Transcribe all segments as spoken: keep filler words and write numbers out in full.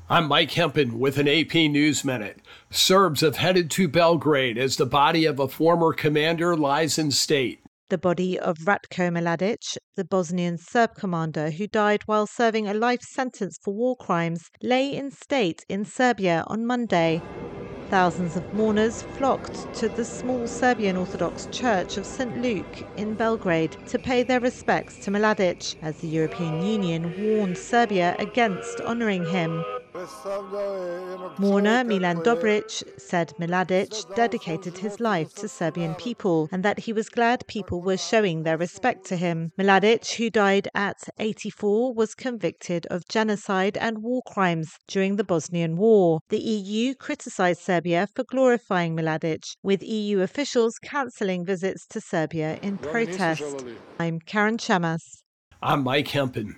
I'm Mike Hempen with an A P News Minute. Serbs have headed to Belgrade as the body of a former commander lies in state. The body of Ratko Mladic, the Bosnian Serb commander who died while serving a life sentence for war crimes, lay in state in Serbia on Monday. Thousands of mourners flocked to the small Serbian Orthodox Church of Saint Luke in Belgrade to pay their respects to Mladic, as the European Union warned Serbia against honouring him. Mourner Milan Dobric said Mladic dedicated his life to Serbian people and that he was glad people were showing their respect to him. Mladic, who died at eighty-four, was convicted of genocide and war crimes during the Bosnian War. The E U criticised Serbia for glorifying Mladic, with E U officials cancelling visits to Serbia in protest. I'm Karen Chamas. I'm Mike Hempen.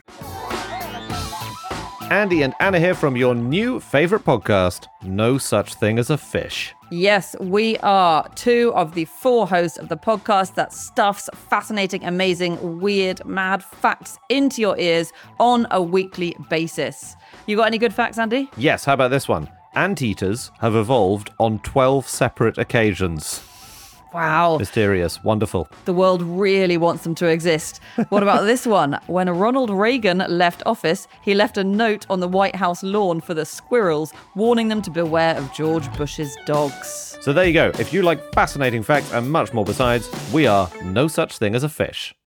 Andy and Anna here from your new favourite podcast, No Such Thing as a Fish. Yes, we are two of the four hosts of the podcast that stuffs fascinating, amazing, weird, mad facts into your ears on a weekly basis. You got any good facts, Andy? Yes, how about this one? Anteaters have evolved on twelve separate occasions. Wow. Mysterious. Wonderful. The world really wants them to exist. What about this one? When Ronald Reagan left office, he left a note on the White House lawn for the squirrels, warning them to beware of George Bush's dogs. So there you go. If you like fascinating facts and much more besides, we are No Such Thing as a Fish.